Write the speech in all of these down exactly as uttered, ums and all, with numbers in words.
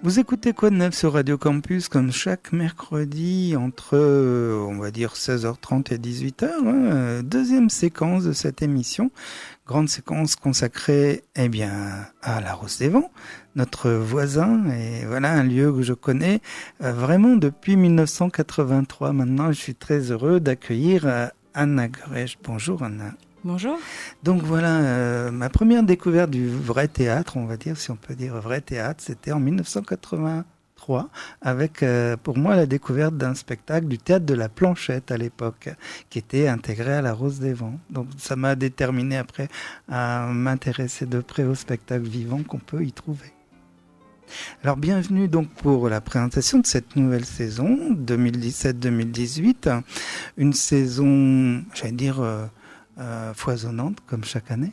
Vous écoutez Quoi de neuf sur Radio Campus comme chaque mercredi entre, on va dire, seize heures trente et dix-huit heures. Hein, deuxième séquence de cette émission. Grande séquence consacrée eh bien, à la Rose des Vents, notre voisin. Et voilà un lieu que je connais euh, vraiment depuis mille neuf cent quatre-vingt-trois. Maintenant, je suis très heureux d'accueillir euh, Anna Grech. Bonjour Anna. Bonjour. Donc voilà, euh, ma première découverte du vrai théâtre, on va dire, si on peut dire vrai théâtre, c'était en mille neuf cent quatre-vingt-trois, avec euh, pour moi la découverte d'un spectacle du théâtre de la Planchette à l'époque, qui était intégré à la Rose des Vents. Donc ça m'a déterminé après à m'intéresser de près au spectacle vivant qu'on peut y trouver. Alors bienvenue donc pour la présentation de cette nouvelle saison deux mille dix-sept deux mille dix-huit, une saison, j'allais dire... Euh, Euh, foisonnante comme chaque année.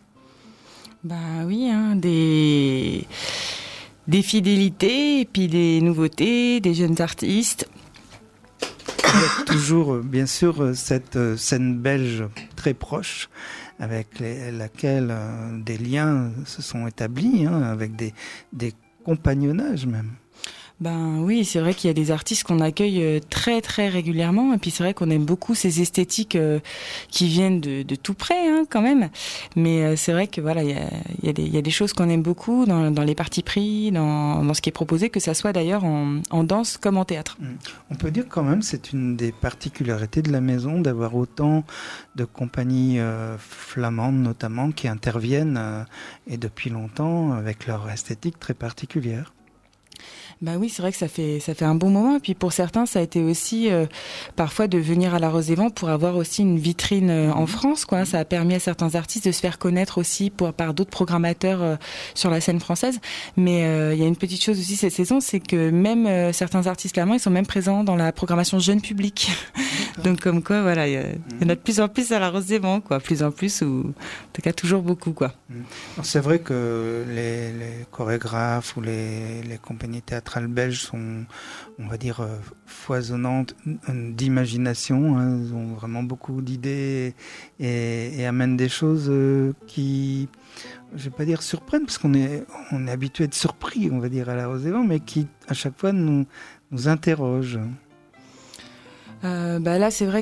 Bah oui, hein, des des fidélités et puis des nouveautés, des jeunes artistes. Il y a toujours, bien sûr, cette scène belge très proche avec les, laquelle euh, des liens se sont établis, hein, avec des, des compagnonnages même. Ben oui, c'est vrai qu'il y a des artistes qu'on accueille très très régulièrement et puis c'est vrai qu'on aime beaucoup ces esthétiques euh, qui viennent de, de tout près hein, quand même. Mais euh, c'est vrai que voilà, il y a, y a des il y a des choses qu'on aime beaucoup dans, dans les partis pris, dans, dans ce qui est proposé, que ça soit d'ailleurs en, en danse comme en théâtre. On peut dire quand même c'est une des particularités de la maison d'avoir autant de compagnies euh, flamandes notamment qui interviennent euh, et depuis longtemps avec leur esthétique très particulière. Bah oui, c'est vrai que ça fait ça fait un bon moment. Et puis pour certains, ça a été aussi euh, parfois de venir à la Rose des Vents pour avoir aussi une vitrine euh, en France, quoi. Ça a permis à certains artistes de se faire connaître aussi pour par d'autres programmateurs euh, sur la scène française. Mais euh, il y a une petite chose aussi cette saison, c'est que même euh, certains artistes flamands, ils sont même présents dans la programmation jeune public. Donc comme quoi, voilà, il y, y en a de plus en plus à la Rose des Vents, quoi. Plus en plus ou en tout cas toujours beaucoup, quoi. Alors, c'est vrai que les, les chorégraphes ou les, les compagnies théâtrales belges sont, on va dire, euh, foisonnantes d'imagination. Hein. Ils ont vraiment beaucoup d'idées et, et amènent des choses euh, qui, je vais pas dire surprennent, parce qu'on est, on est habitué à être surpris, on va dire, à la Rose des Vents, mais qui, à chaque fois, nous, nous interrogent. Euh, bah là, c'est vrai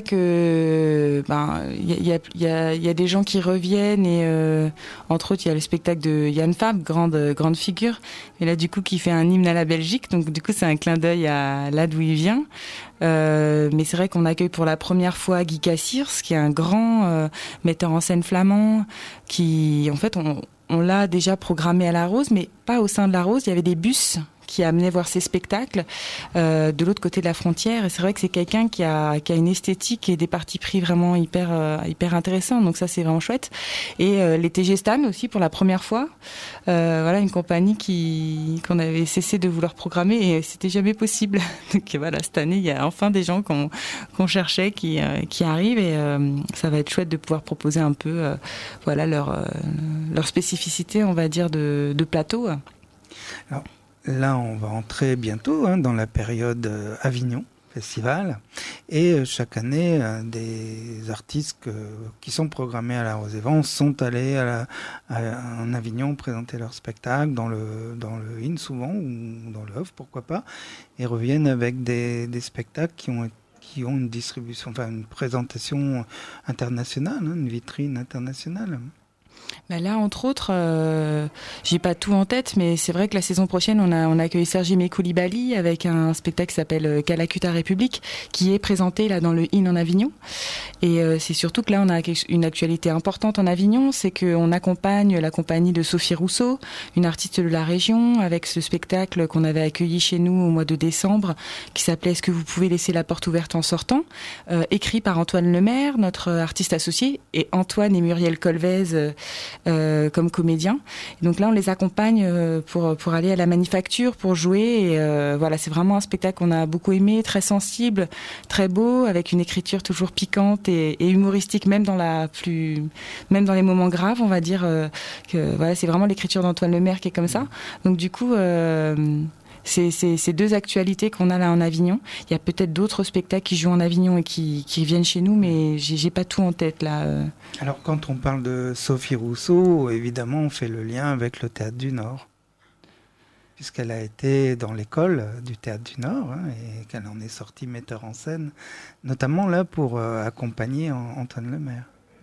que ben il y a, y, a, y a des gens qui reviennent et euh, entre autres il y a le spectacle de Yann Fabre, grande grande figure, et là du coup qui fait un hymne à la Belgique, donc du coup c'est un clin d'œil à là d'où il vient. Euh, mais c'est vrai qu'on accueille pour la première fois Guy Cassirs, qui est un grand euh, metteur en scène flamand, qui en fait on on l'a déjà programmé à la Rose, mais pas au sein de la Rose. Il y avait des bus qui amenaient voir ces spectacles euh, de l'autre côté de la frontière. Et c'est vrai que c'est quelqu'un qui a, qui a une esthétique et des partis pris vraiment hyper, euh, hyper intéressants. Donc ça, c'est vraiment chouette. Et euh, les T G Stan aussi, pour la première fois. Euh, voilà, une compagnie qui, qu'on avait cessé de vouloir programmer et c'était jamais possible. Donc voilà, cette année, il y a enfin des gens qu'on, qu'on cherchait qui, euh, qui arrivent et euh, ça va être chouette de pouvoir proposer un peu euh, voilà, leur, euh, leur spécificité, on va dire, de, de plateau. Alors, là, on va entrer bientôt hein, dans la période euh, Avignon Festival. Et euh, chaque année, euh, des artistes que, qui sont programmés à la Rose des Vents sont allés à la, à, en Avignon présenter leur spectacle dans le, dans le I N souvent, ou dans le H O F, pourquoi pas, et reviennent avec des, des spectacles qui ont, qui ont une distribution, enfin une présentation internationale, hein, une vitrine internationale. Bah là, entre autres, euh, j'ai pas tout en tête, mais c'est vrai que la saison prochaine, on a on accueille Sergi Koulibaly avec un spectacle qui s'appelle Calacuta République, qui est présenté là dans le I N en Avignon. Et euh, c'est surtout que là, on a une actualité importante en Avignon, c'est qu'on accompagne la compagnie de Sophie Rousseau, une artiste de la région, avec ce spectacle qu'on avait accueilli chez nous au mois de décembre, qui s'appelait Est-ce que vous pouvez laisser la porte ouverte en sortant, euh, écrit par Antoine Lemaire, notre artiste associé, et Antoine et Muriel Colvez euh, Euh, comme comédiens. Et donc là, on les accompagne euh, pour pour aller à la Manufacture, pour jouer. Et euh, voilà, c'est vraiment un spectacle qu'on a beaucoup aimé, très sensible, très beau, avec une écriture toujours piquante et, et humoristique, même dans la plus, même dans les moments graves, on va dire euh, que voilà, c'est vraiment l'écriture d'Antoine Lemaire qui est comme ça. Donc du coup. Euh, C'est, c'est, c'est deux actualités qu'on a là en Avignon. Il y a peut-être d'autres spectacles qui jouent en Avignon et qui, qui viennent chez nous, mais j'ai, j'ai pas tout en tête là. Alors quand on parle de Sophie Rousseau, évidemment on fait le lien avec le Théâtre du Nord. puisqu'elle a été dans l'école du Théâtre du Nord hein, et qu'elle en est sortie metteur en scène, notamment là pour euh, accompagner Antoine Lemaire.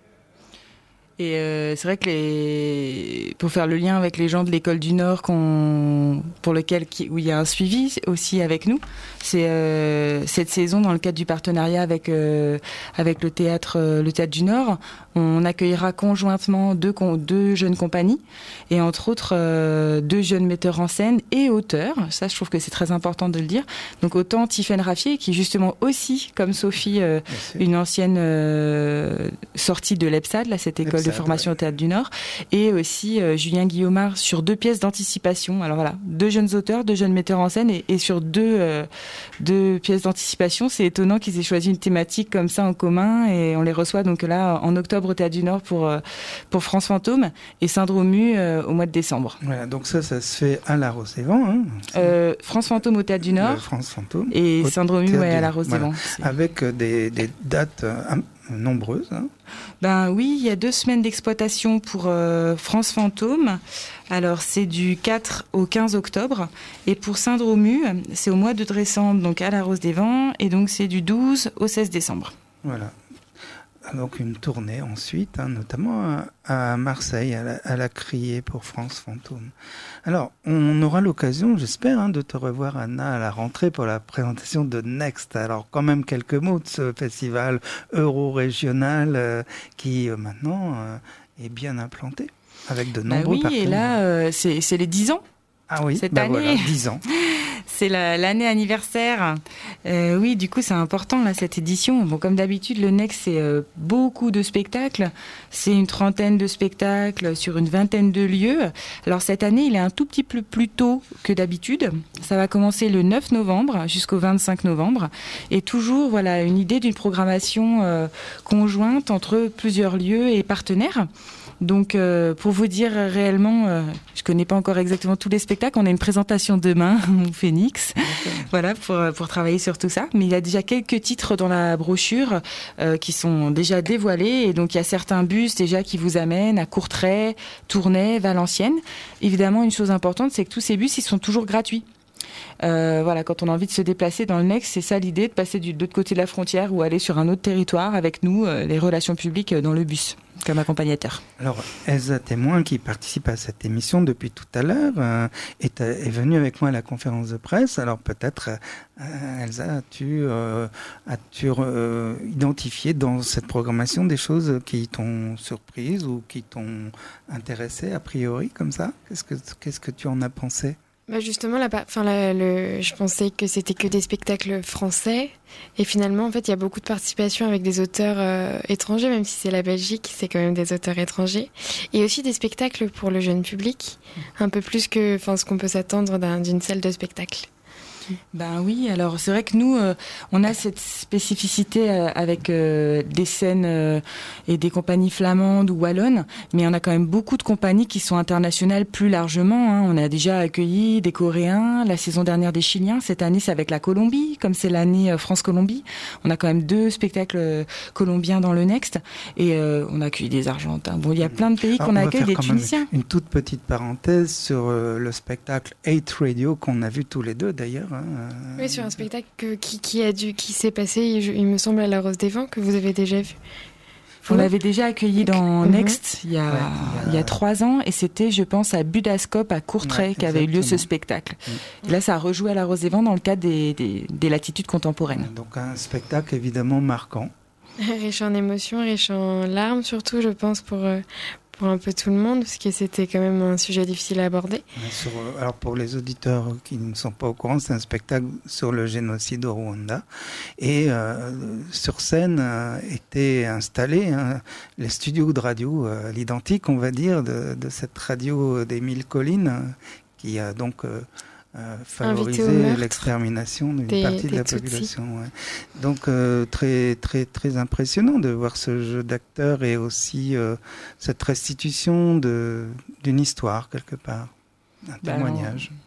Et euh, c'est vrai que les... pour faire le lien avec les gens de l'école du Nord qu'on... pour lequel où il y a un suivi aussi avec nous, c'est euh, cette saison dans le cadre du partenariat avec euh, avec le théâtre euh, le théâtre du Nord, on accueillera conjointement deux deux jeunes compagnies et entre autres euh, deux jeunes metteurs en scène et auteurs. Ça, je trouve que c'est très important de le dire. Donc autant Tiffaine Raffier qui justement aussi comme Sophie euh, une ancienne euh, sortie de l'EPSAD, là cette école de formation ouais. au Théâtre du Nord, et aussi euh, Julien Guillaumard sur deux pièces d'anticipation. Alors voilà, deux jeunes auteurs, deux jeunes metteurs en scène, et, et sur deux, euh, deux pièces d'anticipation. C'est étonnant qu'ils aient choisi une thématique comme ça en commun, et on les reçoit donc là en octobre au Théâtre du Nord pour, euh, pour France Fantôme, et Saint-Dromu euh, au mois de décembre. Voilà, donc ça, ça se fait à la Rose-des-Vents. Hein, euh, France Fantôme au Théâtre du Nord. Le France Fantôme. Et Saint-Dromu ouais, à la Rose-des-Vents. Voilà. Avec des, des dates euh, nombreuses. Hein. Ben oui, il y a deux semaines d'exploitation pour euh, France Fantôme. Alors c'est du quatre au quinze octobre. Et pour Saint-Dromu, c'est au mois de décembre, donc à la Rose-des-Vents. Et donc c'est du douze au seize décembre. Voilà. Donc une tournée ensuite, hein, notamment à, à Marseille, à la, à la Criée pour France Fantôme. Alors, on aura l'occasion, j'espère, hein, de te revoir, Anna, à la rentrée pour la présentation de Next. Alors, quand même quelques mots de ce festival euro-régional euh, qui, euh, maintenant, euh, est bien implanté, avec de nombreux bah oui, partenaires. Et là, euh, c'est, c'est les dix ans. Ah oui, cette bah année. Voilà, dix ans. C'est la, l'année anniversaire. Euh, oui, du coup, c'est important, là, cette édition. Bon, comme d'habitude, le Next, c'est euh, beaucoup de spectacles. C'est une trentaine de spectacles sur une vingtaine de lieux. Alors, cette année, il est un tout petit peu plus tôt que d'habitude. Ça va commencer le neuf novembre jusqu'au vingt-cinq novembre. Et toujours, voilà, une idée d'une programmation euh, conjointe entre plusieurs lieux et partenaires. Donc, euh, pour vous dire réellement, euh, je connais pas encore exactement tous les spectacles. On a une présentation demain au Phoenix, voilà, pour pour travailler sur tout ça. Mais il y a déjà quelques titres dans la brochure euh, qui sont déjà dévoilés. Et donc, il y a certains bus déjà qui vous amènent à Courtrai, Tournai, Valenciennes. Évidemment, une chose importante, c'est que tous ces bus, ils sont toujours gratuits. Euh, voilà, quand on a envie de se déplacer dans le Next, c'est ça l'idée, de passer du, de l'autre côté de la frontière ou aller sur un autre territoire avec nous, euh, les relations publiques dans le bus, comme accompagnateur. Alors, Elsa Témoin, qui participe à cette émission depuis tout à l'heure, euh, est, est venue avec moi à la conférence de presse. Alors peut-être, euh, Elsa, as-tu, euh, as-tu euh, identifié dans cette programmation des choses qui t'ont surprise ou qui t'ont intéressé a priori, comme ça ? Qu'est-ce que, qu'est-ce que tu en as pensé ? Bah justement, la, enfin, la, le, je pensais que c'était que des spectacles français. Et finalement, en fait, il y a beaucoup de participation avec des auteurs euh, étrangers, même si c'est la Belgique, c'est quand même des auteurs étrangers. Et aussi des spectacles pour le jeune public, un peu plus que enfin, ce qu'on peut s'attendre d'un, d'une salle de spectacle. Ben oui, alors c'est vrai que nous, euh, on a cette spécificité euh, avec euh, des scènes euh, et des compagnies flamandes ou wallonnes, mais on a quand même beaucoup de compagnies qui sont internationales plus largement. Hein. On a déjà accueilli des Coréens, la saison dernière des Chiliens. Cette année, c'est avec la Colombie, comme c'est l'année euh, France-Colombie. On a quand même deux spectacles euh, colombiens dans le Next, et euh, on a accueilli des Argentins. Bon, il y a plein de pays alors, qu'on accueille, des Tunisiens. Une toute petite parenthèse sur euh, le spectacle Hate Radio qu'on a vu tous les deux d'ailleurs. Hein. Oui, sur un spectacle que, qui, qui, a dû, qui s'est passé, il me semble, à la Rose-des-Vents, que vous avez déjà vu. On l'avait déjà accueilli dans mm-hmm. Next il y, a, ouais, il, y a... il y a trois ans, et c'était, je pense, à Budascope à Courtrai ouais, qu'avait eu lieu ce spectacle. Mm. Et là, ça a rejoué à la Rose-des-Vents dans le cadre des, des, des latitudes contemporaines. Donc un spectacle évidemment marquant. Riche en émotions, riche en larmes surtout, je pense, pour... Euh, pour un peu tout le monde, parce que c'était quand même un sujet difficile à aborder. Sur, alors pour les auditeurs qui ne sont pas au courant, c'est un spectacle sur le génocide au Rwanda. Et euh, sur scène euh, étaient installés hein, les studios de radio, euh, l'identique, on va dire, de, de cette radio des Mille Collines, euh, qui a donc... Euh, Euh, favoriser l'extermination d'une des, partie des de la population. Ouais. Donc euh, très très très impressionnant de voir ce jeu d'acteurs et aussi euh, cette restitution de d'une histoire quelque part, un bah témoignage.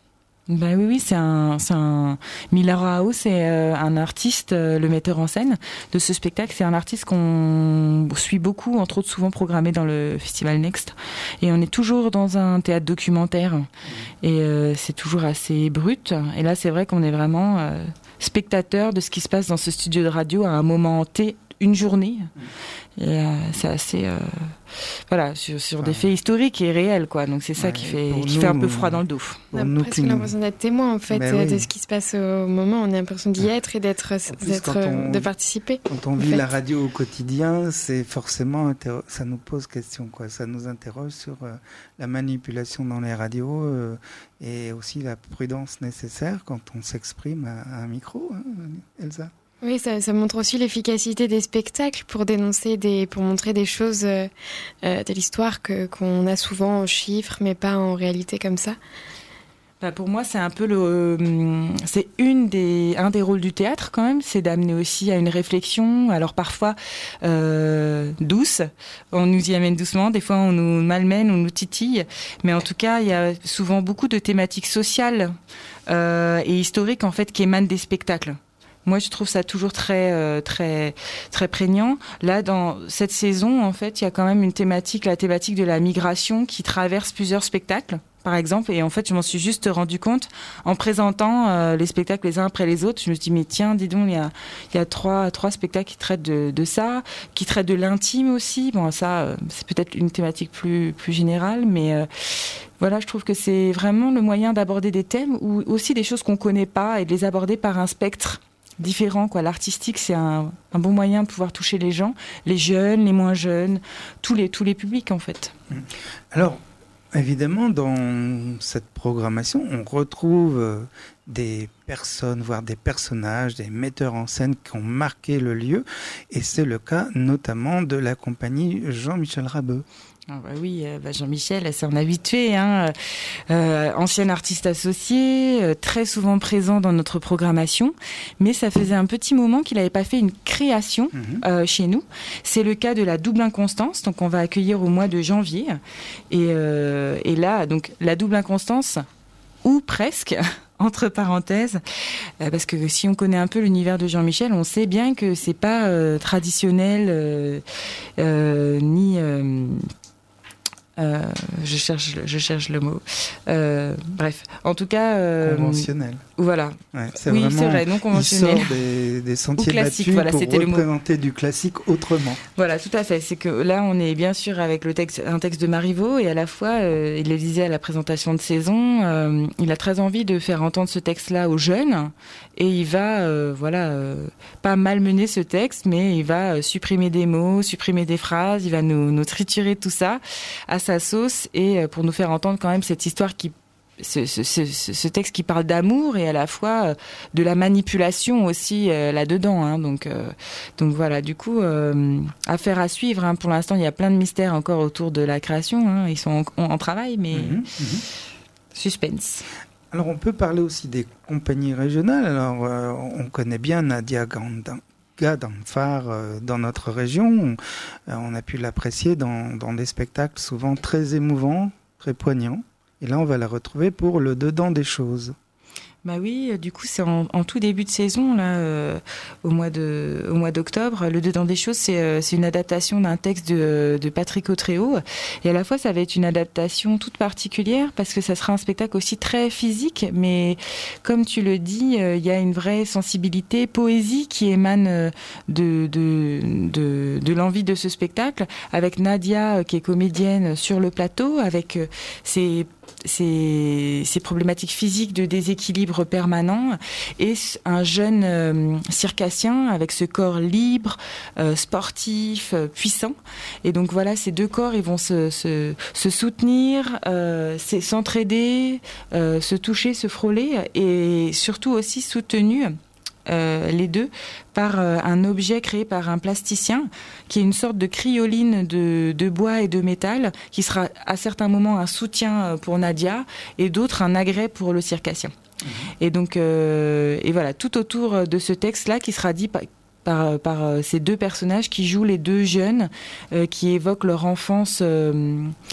Ben oui, oui, c'est un, c'est un... Mila Rao, c'est euh, un artiste, euh, le metteur en scène de ce spectacle. C'est un artiste qu'on suit beaucoup, entre autres souvent programmé dans le Festival Next. Et on est toujours dans un théâtre documentaire. Et euh, c'est toujours assez brut. Et là, c'est vrai qu'on est vraiment euh, spectateur de ce qui se passe dans ce studio de radio à un moment T, une journée. Et euh, c'est assez... Euh, voilà, sur, sur des faits historiques et réels, quoi. Donc c'est ça ouais, qui, fait, qui nous, fait un peu froid dans le dos. On a nous, presque nous... l'impression d'être témoin, en fait, oui. de ce qui se passe au moment. On a l'impression d'y être et d'être, plus, d'être on, de participer. Quand on vit fait. la radio au quotidien, c'est forcément... Ça nous pose question, quoi. Ça nous interroge sur euh, la manipulation dans les radios euh, et aussi la prudence nécessaire quand on s'exprime à, à un micro, hein, Elsa. Oui, ça, ça montre aussi l'efficacité des spectacles pour dénoncer des, pour montrer des choses euh, de l'histoire que qu'on a souvent en chiffres, mais pas en réalité comme ça. Bah pour moi, c'est un peu le, euh, c'est une des, un des rôles du théâtre quand même, c'est d'amener aussi à une réflexion. Alors parfois euh, douce, on nous y amène doucement. Des fois, on nous malmène, on nous titille. Mais en tout cas, il y a souvent beaucoup de thématiques sociales euh, et historiques en fait qui émanent des spectacles. Moi, je trouve ça toujours très, euh, très, très prégnant. Là, dans cette saison, en fait, il y a quand même une thématique, la thématique de la migration qui traverse plusieurs spectacles, par exemple. Et en fait, je m'en suis juste rendu compte en présentant euh, les spectacles les uns après les autres. Je me suis dit, mais tiens, dis donc, il y a, il y a trois, trois spectacles qui traitent de, de ça, qui traitent de l'intime aussi. Bon, ça, euh, c'est peut-être une thématique plus, plus générale, mais euh, voilà, je trouve que c'est vraiment le moyen d'aborder des thèmes ou aussi des choses qu'on connaît pas et de les aborder par un spectre différent, quoi. L'artistique, c'est un, un bon moyen de pouvoir toucher les gens, les jeunes, les moins jeunes, tous les, tous les publics, en fait. Alors, évidemment, dans cette programmation, on retrouve des personnes, voire des personnages, des metteurs en scène qui ont marqué le lieu, et c'est le cas notamment de la compagnie Jean-Michel Rabeux. Ah bah oui, euh, bah Jean-Michel, c'est un habitué, hein, euh, ancien artiste associé, euh, très souvent présent dans notre programmation, mais ça faisait un petit moment qu'il n'avait pas fait une création mmh. euh, chez nous. C'est le cas de la Double Inconstance, donc on va accueillir au mois de janvier, et, euh, et là, donc la Double Inconstance, ou presque, entre parenthèses, euh, parce que si on connaît un peu l'univers de Jean-Michel, on sait bien que c'est pas euh, traditionnel, euh, euh, ni... Euh, Euh, je cherche, je cherche le mot. Euh, bref, en tout cas, euh, conventionnel. Voilà. Ouais, c'est oui, vraiment, c'est vrai, non conventionnel. Il sort des, des sentiers battus voilà, pour c'était représenter le mot. Du classique autrement. Voilà, tout à fait. C'est que là, on est bien sûr avec le texte, un texte de Marivaux, et à la fois, euh, il le disait à la présentation de saison, euh, il a très envie de faire entendre ce texte-là aux jeunes, et il va, euh, voilà, euh, pas malmener ce texte, mais il va euh, supprimer des mots, supprimer des phrases, il va nous, nous triturer tout ça à sa sauce, et euh, pour nous faire entendre quand même cette histoire qui Ce, ce, ce, ce texte qui parle d'amour et à la fois euh, de la manipulation aussi euh, là-dedans. Hein, donc, euh, donc voilà, du coup, euh, affaire à suivre. Hein, pour l'instant, il y a plein de mystères encore autour de la création. Hein, ils sont en, en travail, mais mmh, mmh. suspense. Alors, on peut parler aussi des compagnies régionales. Alors, euh, on connaît bien Nadia Gandin. Gadanfar euh, dans notre région. On, euh, on a pu l'apprécier dans, dans des spectacles souvent très émouvants, très poignants. Et là, on va la retrouver pour le dedans des choses. Bah oui, du coup, c'est en, en tout début de saison, là, euh, au mois de, au mois d'octobre. Le dedans des choses, c'est, euh, c'est une adaptation d'un texte de, de Patrick Autréau. Et à la fois, ça va être une adaptation toute particulière parce que ça sera un spectacle aussi très physique. Mais comme tu le dis, il euh, y a une vraie sensibilité, poésie qui émane de, de, de, de l'envie de ce spectacle. Avec Nadia, qui est comédienne sur le plateau, avec euh, ses Ces, ces problématiques physiques de déséquilibre permanent et un jeune euh, circassien avec ce corps libre, euh, sportif, euh, puissant. Et donc voilà, ces deux corps, ils vont se, se, se soutenir, euh, s'entraider, euh, se toucher, se frôler et surtout aussi soutenus. Euh, les deux par euh, un objet créé par un plasticien qui est une sorte de crioline de, de bois et de métal qui sera à certains moments un soutien pour Nadia et d'autres un agrès pour le circassien. Mmh. Et donc euh, et voilà, tout autour de ce texte-là qui sera dit par, par, par ces deux personnages qui jouent les deux jeunes euh, qui évoquent leur enfance euh,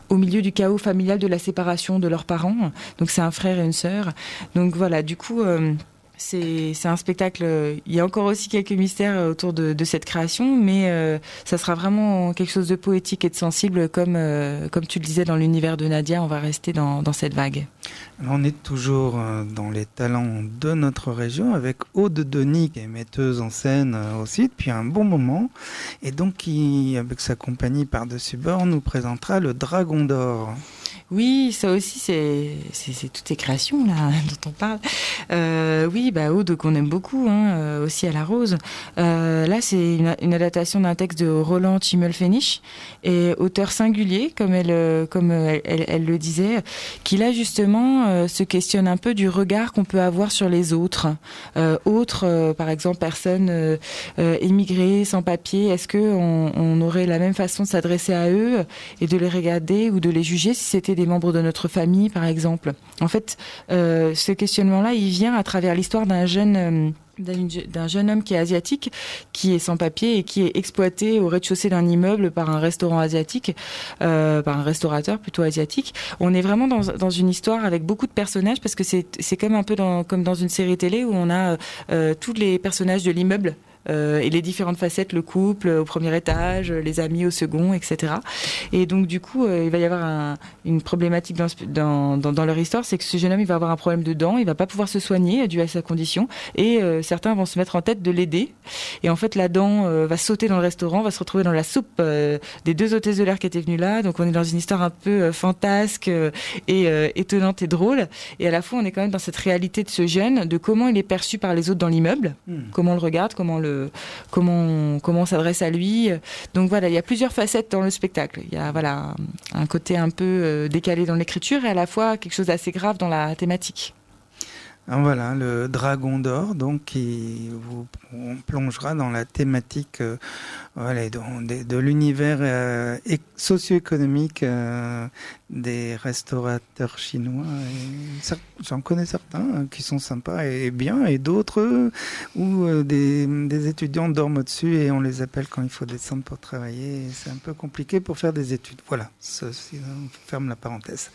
au milieu du chaos familial de la séparation de leurs parents. Donc c'est un frère et une sœur. Donc voilà, du coup... Euh, C'est, c'est un spectacle, il y a encore aussi quelques mystères autour de, de cette création, mais euh, ça sera vraiment quelque chose de poétique et de sensible, comme, euh, comme tu le disais dans l'univers de Nadia, on va rester dans, dans cette vague. Alors on est toujours dans les talents de notre région, avec Aude Denis, qui est metteuse en scène aussi depuis un bon moment, et donc qui, avec sa compagnie Par-dessus bord, nous présentera le Dragon d'or. Oui, ça aussi, c'est, c'est, c'est toutes ces créations là dont on parle. Euh, oui, bah Aude qu'on aime beaucoup, hein, euh, aussi à la Rose. Euh, là, c'est une, une adaptation d'un texte de Roland Schimmelpfennig, et auteur singulier, comme elle, comme elle, elle, elle le disait, qui là justement euh, se questionne un peu du regard qu'on peut avoir sur les autres. Euh, autres, euh, par exemple, personnes euh, euh, émigrées, sans papier. Est-ce que on, on aurait la même façon de s'adresser à eux et de les regarder ou de les juger si c'était des membres de notre famille, par exemple. En fait, euh, ce questionnement-là, il vient à travers l'histoire d'un jeune... Euh, D'un, d'un jeune homme qui est asiatique, qui est sans papier et qui est exploité au rez-de-chaussée d'un immeuble par un restaurant asiatique, euh, par un restaurateur plutôt asiatique. On est vraiment dans, dans une histoire avec beaucoup de personnages, parce que c'est, c'est comme un peu dans, comme dans une série télé où on a euh, tous les personnages de l'immeuble. Euh, et les différentes facettes, le couple au premier étage, les amis au second, et cetera. Et donc du coup, euh, il va y avoir un, une problématique dans, dans, dans, dans leur histoire, c'est que ce jeune homme, il va avoir un problème de dents, il va pas pouvoir se soigner dû à sa condition, et euh, certains vont se mettre en tête de l'aider. Et en fait, la dent euh, va sauter dans le restaurant, va se retrouver dans la soupe euh, des deux hôtesses de l'air qui étaient venues là. Donc on est dans une histoire un peu euh, fantasque euh, et euh, étonnante et drôle. Et à la fois, on est quand même dans cette réalité de ce jeune, de comment il est perçu par les autres dans l'immeuble, mmh. comment on le regarde, comment le comment on, comment on s'adresse à lui. Donc voilà, il y a plusieurs facettes dans le spectacle. Il y a voilà un, un côté un peu euh, décalé dans l'écriture et à la fois quelque chose d'assez grave dans la thématique. Alors voilà, le Dragon d'or, donc qui vous plongera dans la thématique euh, voilà, de, de, de l'univers euh, socio-économique euh, des restaurateurs chinois. Et, j'en connais certains hein, qui sont sympas et bien, et d'autres euh, où euh, des, des étudiants dorment au-dessus et on les appelle quand il faut descendre pour travailler. Et c'est un peu compliqué pour faire des études. Voilà, ceci, on ferme la parenthèse.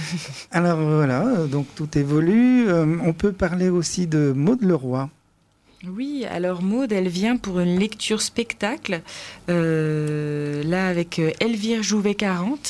Alors voilà, donc tout évolue. Euh, on peut parler aussi de Maud Leroy. Oui, alors Maud, elle vient pour une lecture spectacle, euh, là avec Elvire Jouvet quarante.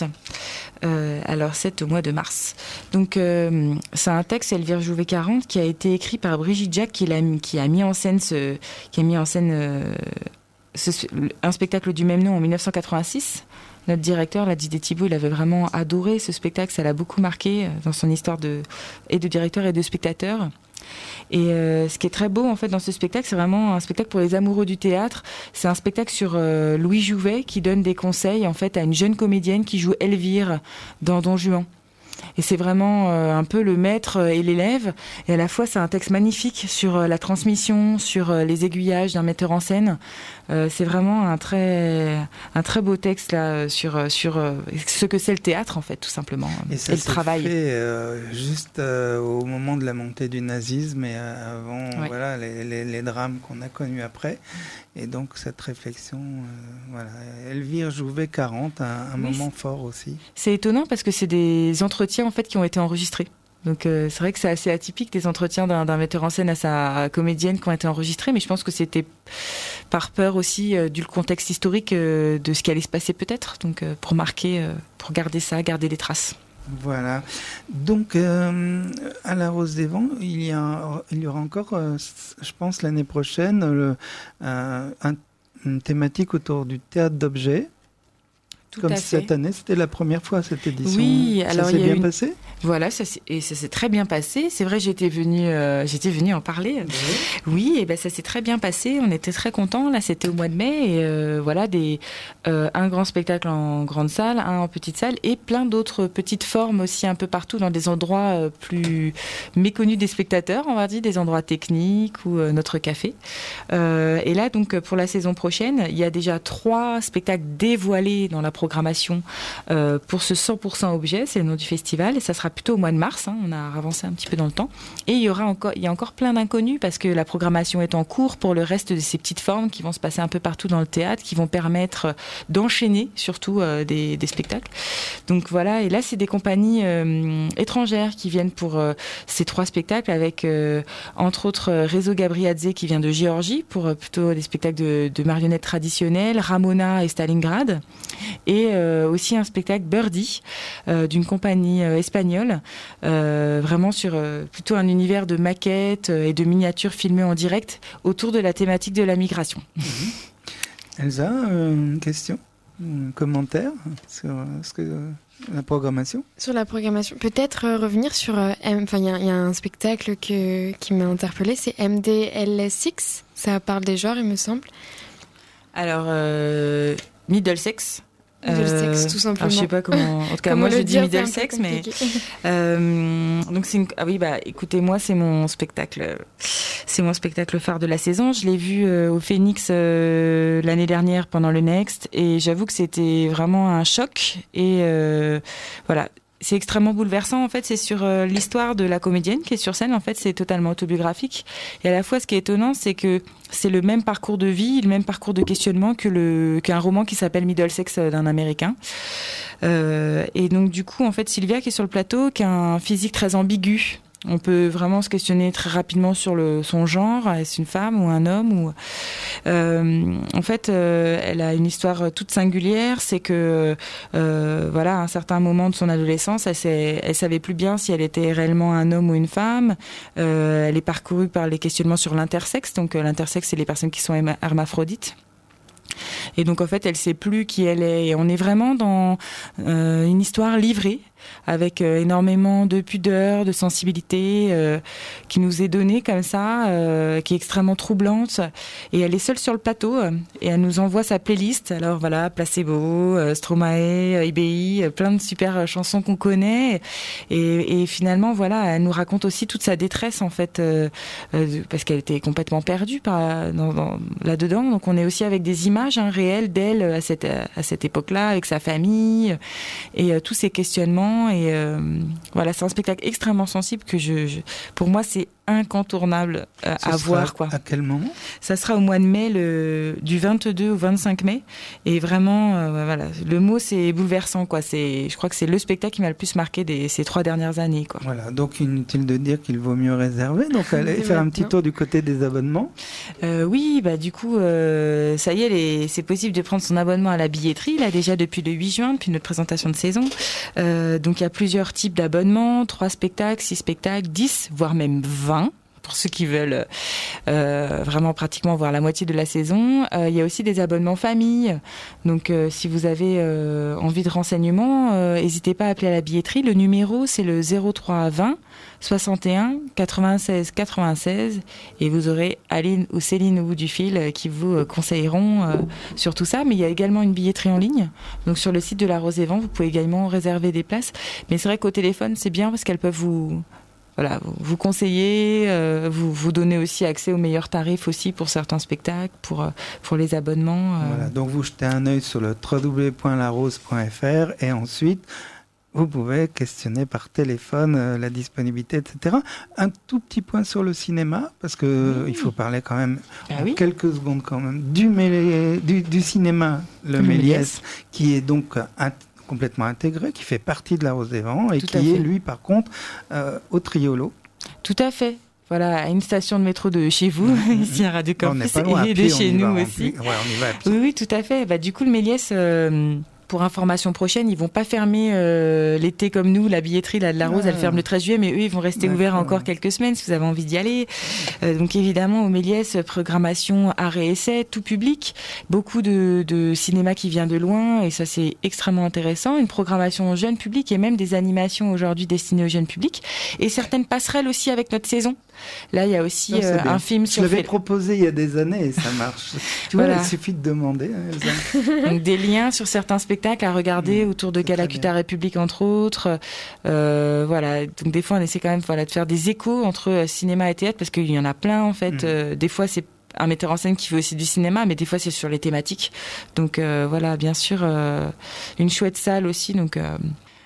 Euh, alors c'est au mois de mars. Donc euh, c'est un texte, Elvire Jouvet quarante, qui a été écrit par Brigitte Jacques, qui, l'a, qui a mis en scène ce, qui a mis en scène euh, ce, un spectacle du même nom en dix-neuf cent quatre-vingt-six. Notre directeur, là, Didier Thibault, il avait vraiment adoré ce spectacle, ça l'a beaucoup marqué dans son histoire de, et de directeur et de spectateur. Et euh, ce qui est très beau en fait dans ce spectacle, c'est vraiment un spectacle pour les amoureux du théâtre. C'est un spectacle sur euh, Louis Jouvet qui donne des conseils en fait à une jeune comédienne qui joue Elvire dans Don Juan. Et c'est vraiment euh, un peu le maître et l'élève. Et à la fois, c'est un texte magnifique sur euh, la transmission, sur euh, les aiguillages d'un metteur en scène. Euh, c'est vraiment un très, un très beau texte là sur sur euh, ce que c'est le théâtre en fait, tout simplement. Et ça et le s'est travail. fait euh, juste euh, au moment de la montée du nazisme et euh, avant ouais. voilà les, les, les drames qu'on a connus après. Et donc cette réflexion, euh, voilà, Elvire Jouvet quarante, un, un oui, moment fort aussi. C'est étonnant parce que c'est des entretiens en fait qui ont été enregistrés. Donc euh, c'est vrai que c'est assez atypique des entretiens d'un, d'un metteur en scène à sa comédienne qui ont été enregistrés, mais je pense que c'était par peur aussi euh, du contexte historique euh, de ce qui allait se passer peut-être, donc euh, pour marquer, euh, pour garder ça, garder des traces. Voilà. Donc, euh, à la Rose des Vents, il y, a, il y aura encore, euh, je pense, l'année prochaine, le, euh, un, une thématique autour du théâtre d'objets. Tout Comme à cette fait. année, c'était la première fois cette édition. Oui, ça alors s'est il y a bien une... passé. Voilà, ça s'est... et ça s'est très bien passé. C'est vrai, j'étais venue, euh, j'étais venue en parler. Oui, oui et ben ça s'est très bien passé. On était très contents. Là, c'était au mois de mai et euh, voilà des euh, un grand spectacle en grande salle, un en petite salle et plein d'autres petites formes aussi un peu partout dans des endroits euh, plus méconnus des spectateurs, on va dire des endroits techniques ou euh, notre café. Euh, et là, donc pour la saison prochaine, il y a déjà trois spectacles dévoilés dans la programmation. Euh, pour ce cent pour cent objet, c'est le nom du festival, et ça sera sera plutôt au mois de mars. Hein, on a avancé un petit peu dans le temps. Et il y aura encore, il y a encore plein d'inconnus parce que la programmation est en cours pour le reste de ces petites formes qui vont se passer un peu partout dans le théâtre, qui vont permettre d'enchaîner surtout euh, des, des spectacles. Donc voilà. Et là, c'est des compagnies euh, étrangères qui viennent pour euh, ces trois spectacles, avec euh, entre autres Réseau Gabriadze qui vient de Géorgie pour euh, plutôt des spectacles de, de marionnettes traditionnelles, Ramona et Stalingrad, et euh, aussi un spectacle Birdie euh, d'une compagnie euh, espagnole, euh, vraiment sur euh, plutôt un univers de maquettes euh, et de miniatures filmées en direct autour de la thématique de la migration. Mmh. Elsa, euh, une question, un commentaire sur ce que, euh, la programmation? Sur la programmation, peut-être euh, revenir sur... Euh, enfin, il y, y a un spectacle que, qui m'a interpellée, c'est M D L S X, ça parle des genres, il me semble. Alors, euh, Middlesex. Middlesex, euh, tout simplement. Alors, je sais pas comment. En tout cas, moi, je dis Middlesex, mais euh, donc c'est une... ah oui, bah écoutez, moi, c'est mon spectacle, c'est mon spectacle phare de la saison. Je l'ai vu euh, au Phoenix euh, l'année dernière pendant le Next, et j'avoue que c'était vraiment un choc. Et euh, voilà. C'est extrêmement bouleversant, en fait. C'est sur euh, l'histoire de la comédienne qui est sur scène. En fait, c'est totalement autobiographique. Et à la fois, ce qui est étonnant, c'est que c'est le même parcours de vie, le même parcours de questionnement que le, qu'un roman qui s'appelle Middlesex d'un Américain. Euh, et donc, du coup, en fait, Sylvia, qui est sur le plateau, qui a un physique très ambigu. On peut vraiment se questionner très rapidement sur le, son genre. Est-ce une femme ou un homme ou... Euh, en fait, euh, elle a une histoire toute singulière. C'est que, euh, voilà, à un certain moment de son adolescence, elle, sait, elle savait plus bien si elle était réellement un homme ou une femme. Euh, elle est parcourue par les questionnements sur l'intersexe. Donc, euh, l'intersexe, c'est les personnes qui sont hermaphrodites. Et donc, en fait, elle sait plus qui elle est. Et on est vraiment dans euh, une histoire livrée, avec euh, énormément de pudeur, de sensibilité, euh, qui nous est donnée comme ça, euh, qui est extrêmement troublante. Et elle est seule sur le plateau, euh, et elle nous envoie sa playlist. Alors voilà, Placebo, euh, Stromae, I B I, euh, plein de super euh, chansons qu'on connaît. Et, et finalement, voilà, elle nous raconte aussi toute sa détresse, en fait, euh, euh, parce qu'elle était complètement perdue par, dans, dans, là-dedans. Donc on est aussi avec des images hein, réelles d'elle à cette, à cette époque-là, avec sa famille, et euh, tous ces questionnements. Et euh, voilà, c'est un spectacle extrêmement sensible que je, je pour moi c'est incontournable euh, à voir quoi. À quel moment? Ça sera au mois de mai, le du vingt-deux au vingt-cinq mai, et vraiment euh, voilà, le mot c'est bouleversant quoi. C'est, je crois que c'est le spectacle qui m'a le plus marqué des ces trois dernières années quoi. Voilà, donc inutile de dire qu'il vaut mieux réserver. Donc allez faire un petit tour du côté des abonnements. Euh, oui, bah du coup euh, ça y est, les, c'est possible de prendre son abonnement à la billetterie là déjà depuis le huit juin, depuis notre présentation de saison. Euh, donc il y a plusieurs types d'abonnements, trois spectacles, six spectacles, dix, voire même vingt. Pour ceux qui veulent euh, vraiment pratiquement voir la moitié de la saison. Euh, il y a aussi des abonnements famille. Donc, euh, si vous avez euh, envie de renseignements, euh, n'hésitez pas à appeler à la billetterie. Le numéro, c'est le zéro trois vingt soixante et un quatre-vingt-seize quatre-vingt-seize. Et vous aurez Aline ou Céline au bout du fil qui vous conseilleront euh, sur tout ça. Mais il y a également une billetterie en ligne. Donc, sur le site de la Rose et Vent, vous pouvez également réserver des places. Mais c'est vrai qu'au téléphone, c'est bien parce qu'elles peuvent vous... Voilà, vous conseillez, euh, vous vous donnez aussi accès aux meilleurs tarifs aussi pour certains spectacles, pour pour les abonnements. Euh. Voilà, donc vous jetez un œil sur le w w w point la rose point f r et ensuite vous pouvez questionner par téléphone euh, la disponibilité, et cetera. Un tout petit point sur le cinéma, parce que oui. il faut parler quand même bah en oui. quelques secondes quand même du, Méliès, du, du cinéma, le, le Méliès, Méliès, qui est donc un complètement intégré, qui fait partie de la Rose des Vents et Tout qui est, lui, par contre, euh, au Triolo. Tout à fait. Voilà, à une station de métro de chez vous, mmh, ici à Radio Campus, et de chez nous aussi. Ouais, on y va à pied. Oui, oui, tout à fait. Bah, du coup, le Méliès... Euh... Pour information prochaine, ils vont pas fermer euh, l'été comme nous, la billetterie là, de la Rose, ah. elle ferme le treize juillet, mais eux, ils vont rester D'accord. ouverts encore quelques semaines si vous avez envie d'y aller. Euh, donc évidemment, au Méliès, programmation art et essai, tout public, beaucoup de, de cinéma qui vient de loin, et ça c'est extrêmement intéressant. Une programmation jeune public et même des animations aujourd'hui destinées au jeune public, et certaines passerelles aussi avec notre saison. Là, il y a aussi non, euh, un film sur... Je l'avais fait... proposé il y a des années et ça marche. Tu voilà. vois, il suffit de demander. Hein, donc des liens sur certains spectacles à regarder mmh, autour de Galacuta République, entre autres. Euh, voilà. Donc des fois, on essaie quand même voilà, de faire des échos entre cinéma et théâtre parce qu'il y en a plein, en fait. Mmh. Euh, des fois, c'est un metteur en scène qui fait aussi du cinéma, mais des fois, c'est sur les thématiques. Donc euh, voilà, bien sûr, euh, une chouette salle aussi. Donc... Euh,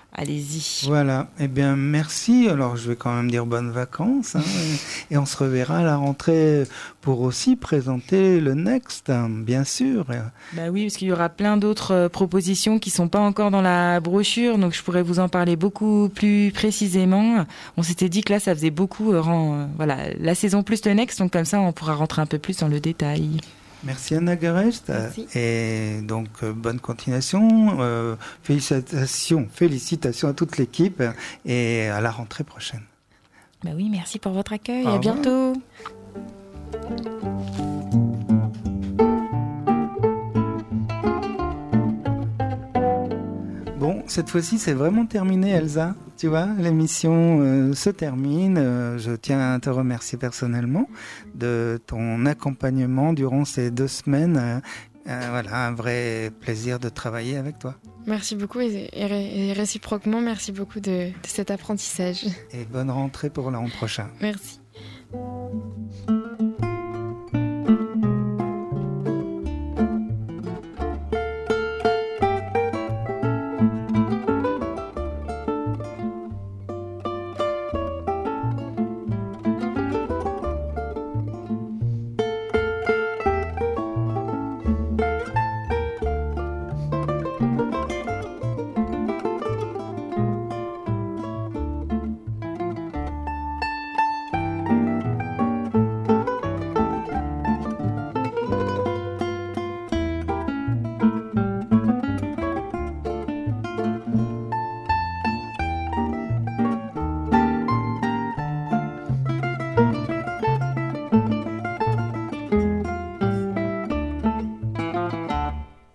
allez-y. Voilà, eh bien merci, alors je vais quand même dire bonnes vacances, hein, et, et on se reverra à la rentrée pour aussi présenter le Next, hein, bien sûr. Bah oui, parce qu'il y aura plein d'autres euh, propositions qui sont pas encore dans la brochure, donc je pourrais vous en parler beaucoup plus précisément. On s'était dit que là, ça faisait beaucoup, euh, rend, euh, voilà, la saison plus le Next, donc comme ça, on pourra rentrer un peu plus dans le détail. Merci Anna Gerecht. Merci. Et donc euh, bonne continuation, euh, félicitations, félicitations à toute l'équipe et à la rentrée prochaine. Bah oui, merci pour votre accueil, Au à revoir. bientôt. Bon, cette fois-ci, c'est vraiment terminé, Elsa. Tu vois, l'émission euh, se termine. Euh, je tiens à te remercier personnellement de ton accompagnement durant ces deux semaines. Euh, euh, voilà, un vrai plaisir de travailler avec toi. Merci beaucoup et, et, et réciproquement, merci beaucoup de, de cet apprentissage. Et bonne rentrée pour l'an prochain. Merci.